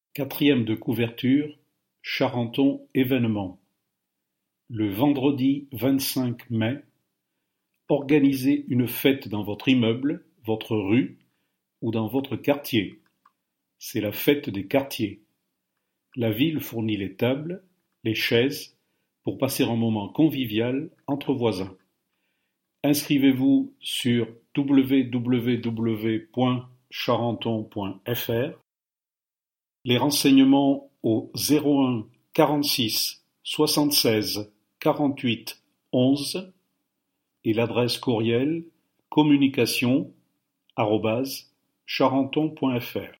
Quatrième de couverture, Charenton événement. Le vendredi 25 mai, organisez une fête dans votre immeuble, votre rue ou dans votre quartier. C'est la fête des quartiers. La ville fournit les tables, les chaises, pour passer un moment convivial entre voisins. Inscrivez-vous sur www.charenton.fr. Les renseignements au 01 46 76 48 11 et l'adresse courriel communication@charenton.fr.